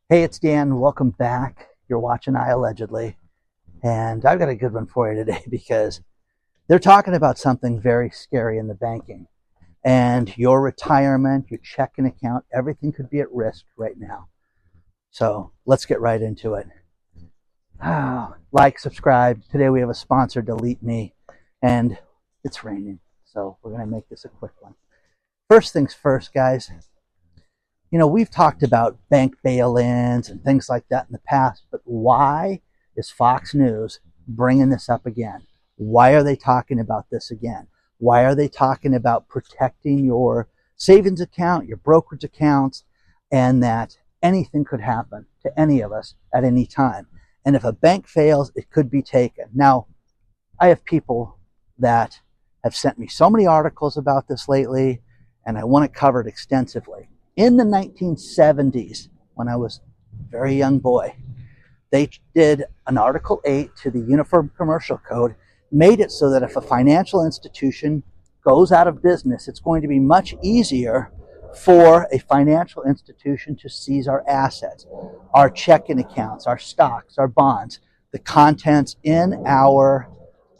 Hey, it's Dan. Welcome back. You're watching I Allegedly. And I've got a good one for you today because they're talking about something very scary in the banking. And your retirement, your checking account, everything could be at risk right now. So let's get right into it. Like, subscribe. Today we have a sponsor, Delete Me. And it's raining. So we're going to make this a quick one. First things first, guys. You know, we've talked about bank bail-ins and things like that in the past, but why is Fox News bringing this up again? Why are they talking about this again? Why are they talking about protecting your savings account, your brokerage accounts, and that anything could happen to any of us at any time? And if a bank fails, it could be taken. Now, I have people that have sent me so many articles about this lately, and I want to cover it extensively. In the 1970s, when I was a very young boy, they did an Article 8 to the Uniform Commercial Code, made it so that if a financial institution goes out of business, it's going to be much easier for a financial institution to seize our assets, our checking accounts, our stocks, our bonds, the contents in our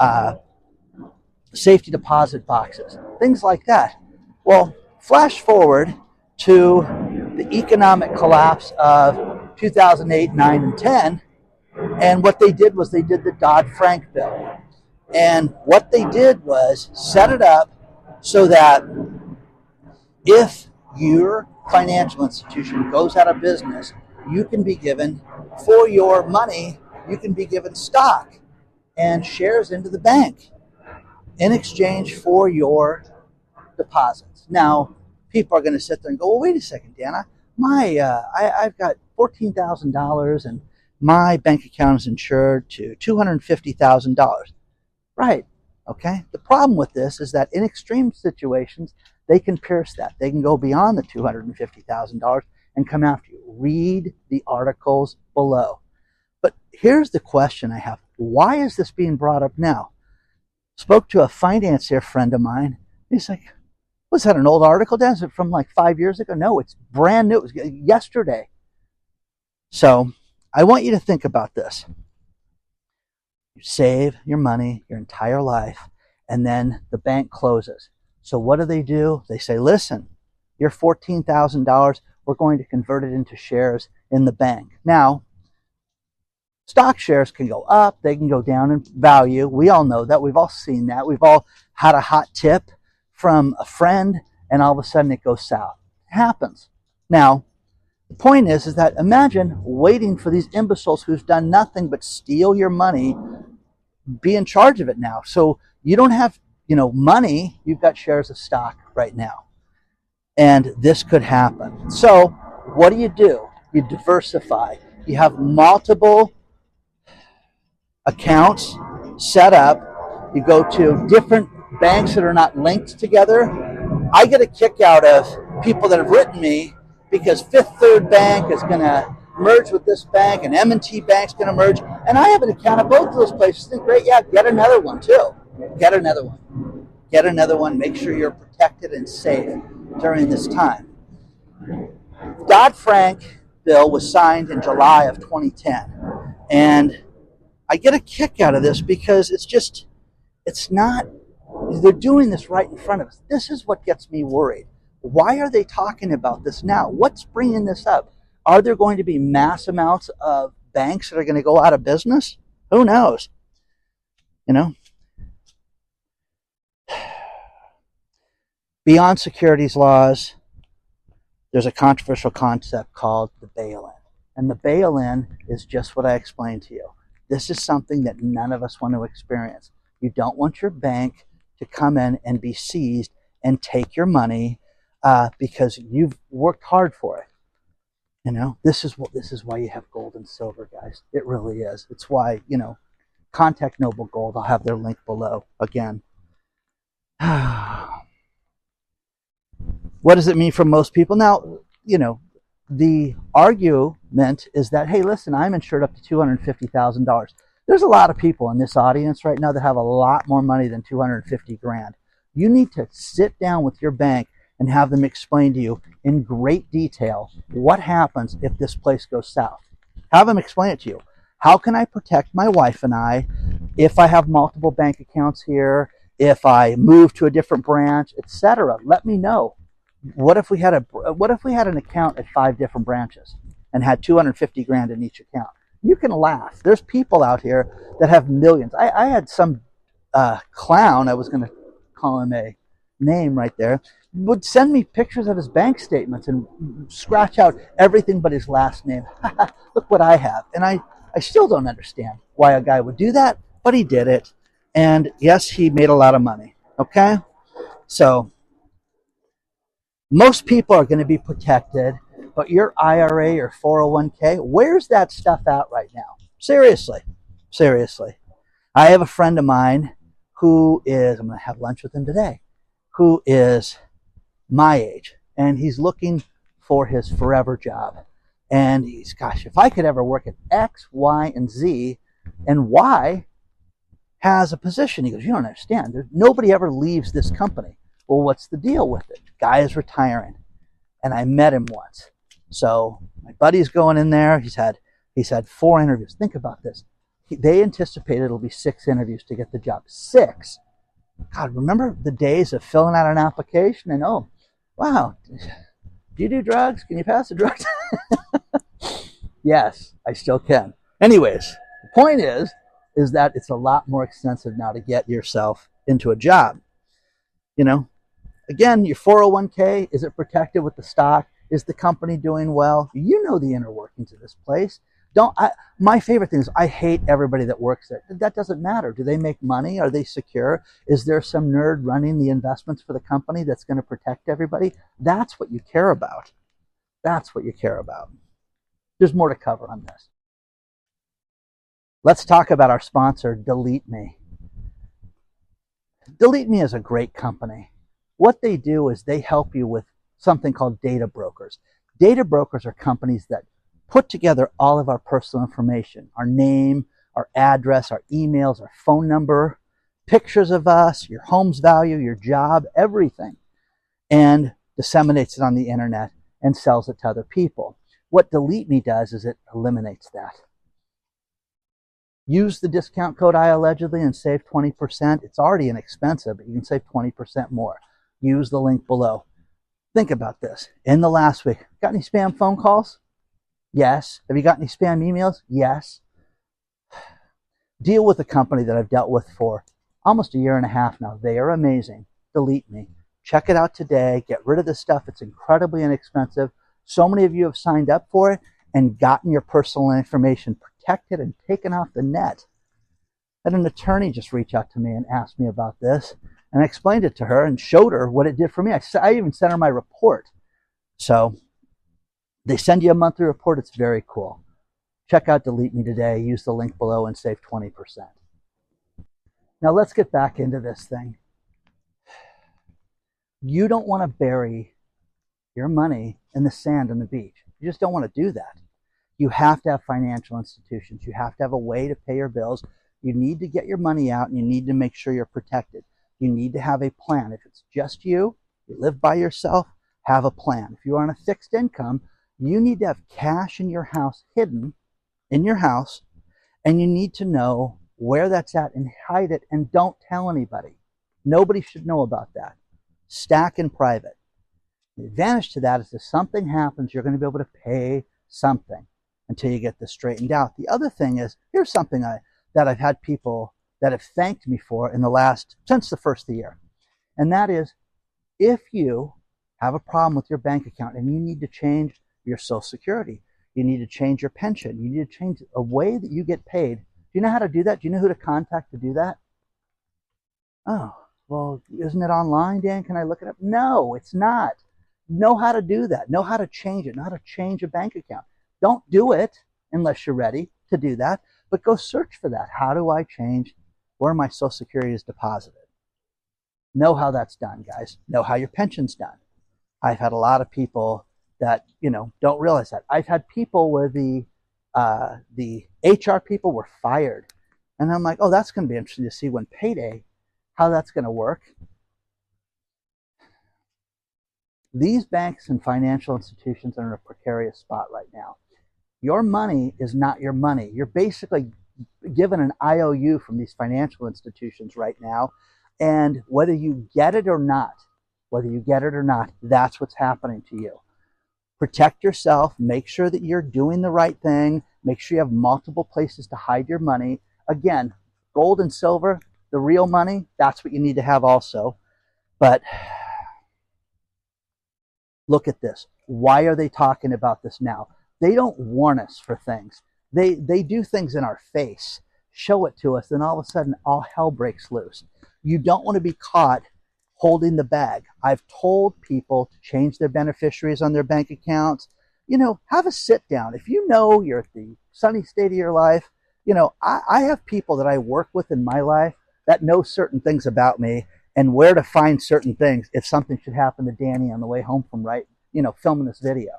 safety deposit boxes, things like that. Well, flash forward to the economic collapse of 2008, 9, and 10. And what they did was they did the Dodd-Frank bill. And what they did was set it up so that if your financial institution goes out of business, you can be given, for your money, you can be given stock and shares into the bank in exchange for your deposits. Now, people are going to sit there and go, well, wait a second, Dana. I've got $14,000 and my bank account is insured to $250,000. Right. Okay. The problem with this is that in extreme situations, they can pierce that. They can go beyond the $250,000 and come after you. Read the articles below. But here's the question I have. Why is this being brought up now? Spoke to a financier friend of mine. He's like, was that an old article, Dan? Is it from like 5 years ago? No, it's brand new. It was yesterday. So I want you to think about this. You save your money your entire life, and then the bank closes. So what do? They say, listen, your $14,000, we're going to convert it into shares in the bank. Now, stock shares can go up. They can go down in value. We all know that. We've all seen that. We've all had a hot tip from a friend, and all of a sudden it goes south. It happens. Now, the point is that imagine waiting for these imbeciles who've done nothing but steal your money, be in charge of it now. So you don't have, money, you've got shares of stock right now. And this could happen. So what do? You diversify. You have multiple accounts set up. You go to different banks that are not linked together. I get a kick out of people that have written me because Fifth Third Bank is going to merge with this bank and M&T Bank's going to merge. And I have an account at both of those places. Think, great, yeah, get another one too. Get another one. Get another one. Make sure you're protected and safe during this time. Dodd-Frank bill was signed in July of 2010. And I get a kick out of this because they're doing this right in front of us. This is what gets me worried. Why are they talking about this now? What's bringing this up? Are there going to be mass amounts of banks that are going to go out of business? Who knows? Beyond securities laws, there's a controversial concept called the bail-in. And the bail-in is just what I explained to you. This is something that none of us want to experience. You don't want your bank to come in and be seized and take your money because you've worked hard for it. This is why you have gold and silver, guys. It really is. It's why, contact Noble Gold. I'll have their link below again. What does it mean for most people? Now, the argument is that, hey, listen, I'm insured up to $250,000. There's a lot of people in this audience right now that have a lot more money than $250,000. You need to sit down with your bank and have them explain to you in great detail what happens if this place goes south. Have them explain it to you. How can I protect my wife and I if I have multiple bank accounts here, if I move to a different branch, etc.? Let me know. What if we had an account at 5 different branches and had 250 grand in each account? You can laugh. There's people out here that have millions. I had some clown, I was going to call him a name right there, would send me pictures of his bank statements and scratch out everything but his last name. Look what I have. And I still don't understand why a guy would do that, but he did it. And yes, he made a lot of money. Okay? So most people are going to be protected, but your IRA or 401k, where's that stuff at right now? Seriously. Seriously. I have a friend of mine who is, I'm going to have lunch with him today, who is my age, and he's looking for his forever job. And he's, gosh, if I could ever work at X, Y, and Z, and Y has a position. He goes, you don't understand. Nobody ever leaves this company. Well, what's the deal with it? Guy is retiring. And I met him once. So my buddy's going in there. He's had 4 interviews. Think about this. They anticipate it'll be 6 interviews to get the job. 6. God, remember the days of filling out an application and, oh, wow, do you do drugs? Can you pass the drugs? Yes, I still can. Anyways, the point is that it's a lot more expensive now to get yourself into a job. You know, again, your 401k, is it protected with the stock? Is the company doing well? You know the inner workings of this place. My favorite thing is I hate everybody that works there. That doesn't matter. Do they make money? Are they secure? Is there some nerd running the investments for the company that's going to protect everybody? That's what you care about. That's what you care about. There's more to cover on this. Let's talk about our sponsor, Delete Me. Delete Me is a great company. What they do is they help you with something called data brokers. Data brokers are companies that put together all of our personal information, our name, our address, our emails, our phone number, pictures of us, your home's value, your job, everything, and disseminates it on the internet and sells it to other people. What Delete Me does is it eliminates that. Use the discount code iAllegedly and save 20%. It's already inexpensive, but you can save 20% more. Use the link below. Think about this. In the last week, got any spam phone calls? Yes. Have you got any spam emails? Yes. Deal with a company that I've dealt with for almost 1.5 years now. They are amazing. Delete Me. Check it out today. Get rid of this stuff. It's incredibly inexpensive. So many of you have signed up for it and gotten your personal information protected and taken off the net. I had an attorney just reach out to me and ask me about this, and I explained it to her and showed her what it did for me. I even sent her my report. So they send you a monthly report. It's very cool. Check out Delete Me today. Use the link below and save 20%. Now let's get back into this thing. You don't want to bury your money in the sand on the beach. You just don't want to do that. You have to have financial institutions. You have to have a way to pay your bills. You need to get your money out, and you need to make sure you're protected. You need to have a plan. If it's just you live by yourself, have a plan. If you're on a fixed income, you need to have cash in your house, hidden in your house, and you need to know where that's at and hide it, and don't tell anybody. Nobody should know about that. Stack in private. The advantage to that is if something happens, you're going to be able to pay something until you get this straightened out. The other thing is, here's something that I've had people that have thanked me for since the first of the year. And that is, if you have a problem with your bank account and you need to change your Social Security, you need to change your pension, you need to change a way that you get paid. Do you know how to do that? Do you know who to contact to do that? Oh, well, isn't it online, Dan? Can I look it up? No, it's not. Know how to do that. Know how to change it. Know how to change a bank account. Don't do it unless you're ready to do that, but go search for that. How do I change where my Social Security is deposited? Know how that's done, guys. Know how your pension's done. I've had a lot of people that, don't realize that. I've had people where the HR people were fired. And I'm like, oh, that's going to be interesting to see when payday, how that's going to work. These banks and financial institutions are in a precarious spot right now. Your money is not your money. You're basically given an IOU from these financial institutions right now. And whether you get it or not, that's what's happening to you. Protect yourself. Make sure that you're doing the right thing. Make sure you have multiple places to hide your money. Again, gold and silver, the real money, that's what you need to have also. But look at this. Why are they talking about this now? They don't warn us for things. They do things in our face, show it to us, then all of a sudden all hell breaks loose. You don't want to be caught holding the bag. I've told people to change their beneficiaries on their bank accounts. Have a sit down. If you know you're at the sunny state of your life, I have people that I work with in my life that know certain things about me and where to find certain things if something should happen to Danny on the way home from filming this video.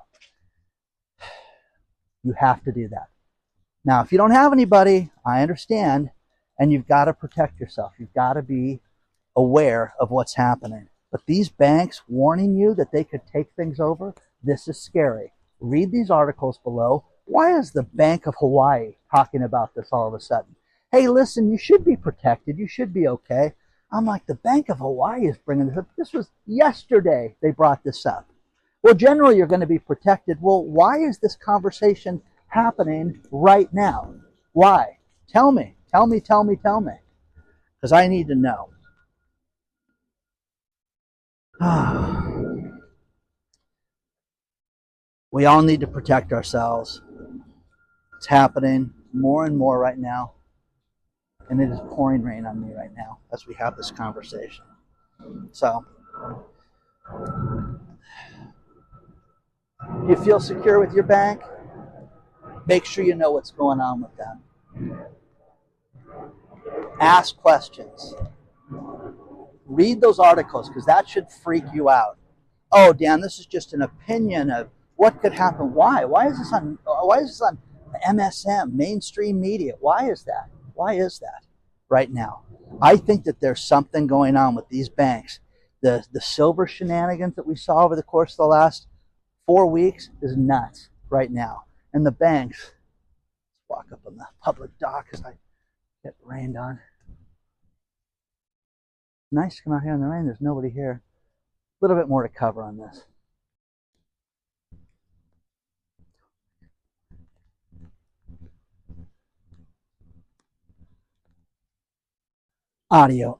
You have to do that. Now, if you don't have anybody, I understand, and you've got to protect yourself. You've got to be aware of what's happening. But these banks warning you that they could take things over, this is scary. Read these articles below. Why is the Bank of Hawaii talking about this all of a sudden? Hey, listen, you should be protected. You should be okay. I'm like, the Bank of Hawaii is bringing this up. This was yesterday they brought this up. Well, generally, you're going to be protected. Well, why is this conversation happening right now? Why? Tell me. Because I need to know. We all need to protect ourselves. It's happening more and more right now. And it is pouring rain on me right now as we have this conversation. So, do you feel secure with your bank? Make sure you know what's going on with them. Ask questions. Read those articles, because that should freak you out. Oh, Dan, this is just an opinion of what could happen. Why? Why is this on MSM, mainstream media? Why is that right now? I think that there's something going on with these banks. The silver shenanigans that we saw over the course of the last 4 weeks is nuts right now. And the banks, let's walk up on the public dock as I get rained on. Nice to come out here in the rain. There's nobody here. A little bit more to cover on this. Audio.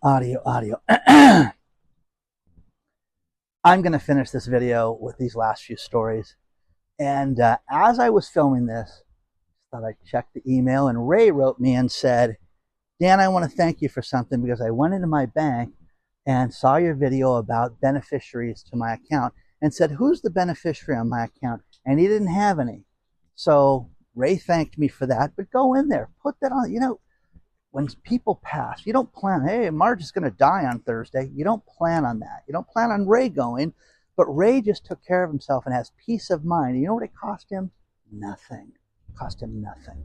I'm going to finish this video with these last few stories. And as I was filming this, I thought I'd check the email, and Ray wrote me and said, Dan, I want to thank you for something, because I went into my bank and saw your video about beneficiaries to my account and said, who's the beneficiary on my account? And he didn't have any. So Ray thanked me for that, but go in there, put that on. When people pass, you don't plan, hey, Marge is going to die on Thursday. You don't plan on that. You don't plan on Ray going, but Ray just took care of himself and has peace of mind. And you know what it cost him? Nothing. It cost him nothing.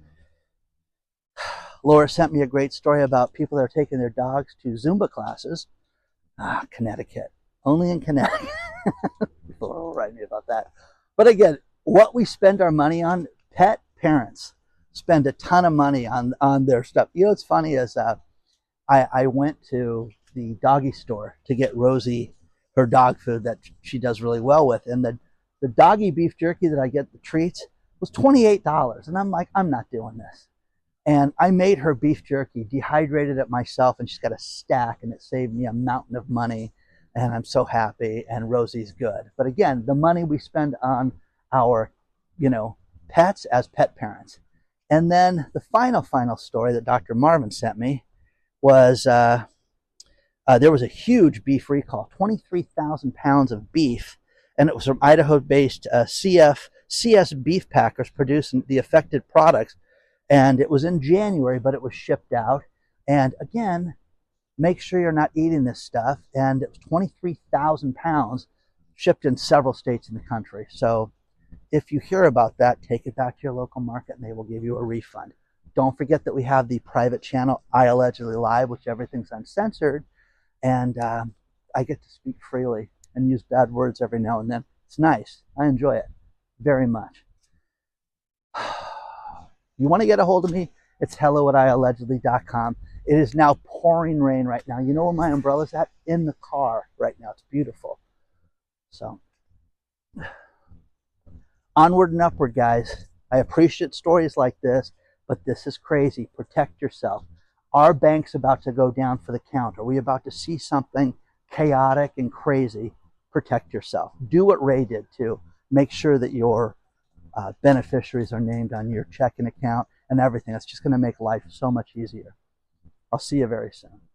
Laura sent me a great story about people that are taking their dogs to Zumba classes. Connecticut. Only in Connecticut. Laura will write me about that. But again, what we spend our money on, pet parents spend a ton of money on their stuff. What's funny is I went to the doggy store to get Rosie her dog food that she does really well with. And the doggy beef jerky that I get, the treats, was $28. And I'm like, I'm not doing this. And I made her beef jerky, dehydrated it myself, and she's got a stack, and it saved me a mountain of money. And I'm so happy, and Rosie's good. But again, the money we spend on our, pets as pet parents. And then the final story that Dr. Marvin sent me was there was a huge beef recall, 23,000 pounds of beef, and it was from Idaho-based CS beef packers producing the affected products. And it was in January, but it was shipped out. And again, make sure you're not eating this stuff. And it was 23,000 pounds shipped in several states in the country. So if you hear about that, take it back to your local market and they will give you a refund. Don't forget that we have the private channel, I Allegedly Live, which everything's uncensored. And I get to speak freely and use bad words every now and then. It's nice. I enjoy it very much. You want to get a hold of me? It's hello@iallegedly.com. It is now pouring rain right now. You know where my umbrella's at? In the car right now. It's beautiful. So, onward and upward, guys. I appreciate stories like this, but this is crazy. Protect yourself. Our bank's about to go down for the count. Are we about to see something chaotic and crazy? Protect yourself. Do what Ray did too. Make sure that your beneficiaries are named on your checking account and everything. That's just going to make life so much easier. I'll see you very soon.